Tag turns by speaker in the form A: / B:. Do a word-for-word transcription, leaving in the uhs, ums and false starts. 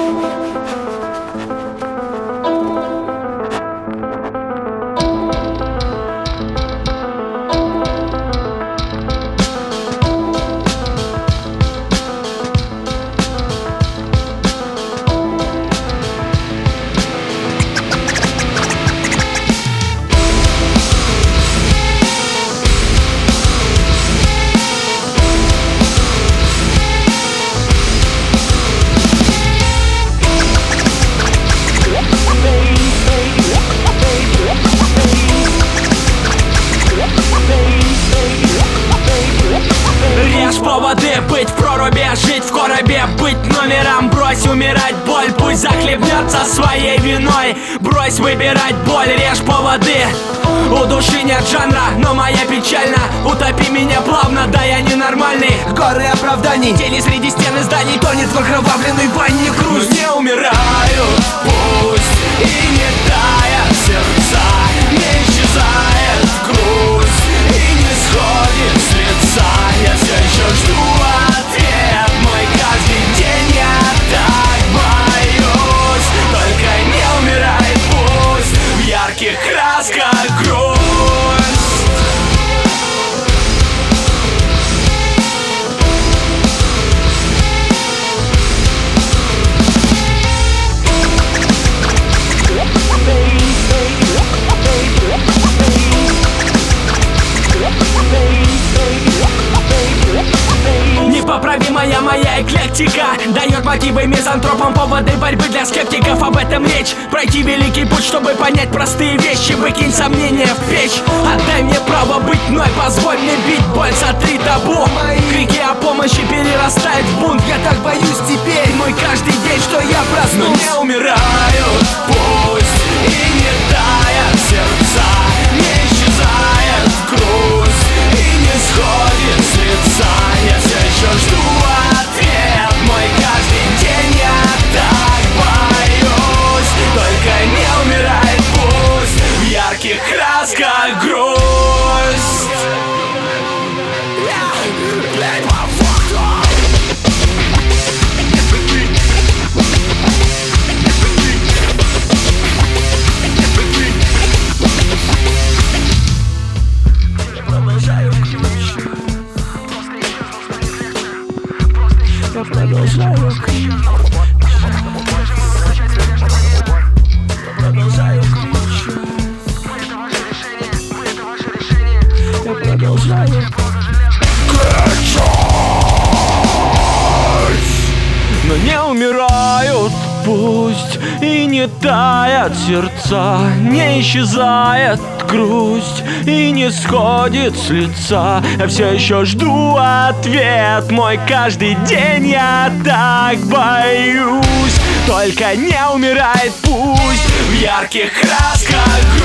A: Режь поводы, быть в проруби, жить в коробе, быть номером. Брось умирать боль, пусть захлебнется своей виной. Брось выбирать боль, режь поводы. У души нет жанра, но моя печальна. Утопи меня плавно, да я ненормальный.
B: Горы оправданий,
A: Тени среди стен и зданий, тонет в окровавленной бане грусть.
B: не умираю, пусть и не тает сердца, не исчезает грусть и не сходит с лица. Я все еще жду ответ, мой каждый день я так боюсь. Только не умирай, пусть в ярких красках грусть.
A: Непоправимая моя эклектика дает мотивы мизантропам, поводы борьбы для скептиков. Об этом речь. Пройти великий путь, чтобы понять простые вещи. Выкинь сомнения в печь. Отдай мне право быть мной, позволь мне бить боль, сотри табу. Крики о помощи перерастают в бунт.
B: Я так боюсь теперь,
A: Мой каждый день, что я
B: но
A: проснулся.
B: не умираю, пусть и не тает сердца, не исчезает грусть и не сходит с лица. Я все еще жду ответ, мой каждый день я так боюсь. Только не умирай, пусть в ярких красках грусть.
A: Я продолжаю. Я продолжаю. Но не умирают, пусть и не тает сердца, не исчезает грусть и не сходит с лица. Я все еще жду ответ, мой каждый день я так боюсь. Только не умирает, пусть
B: В ярких красках грусть.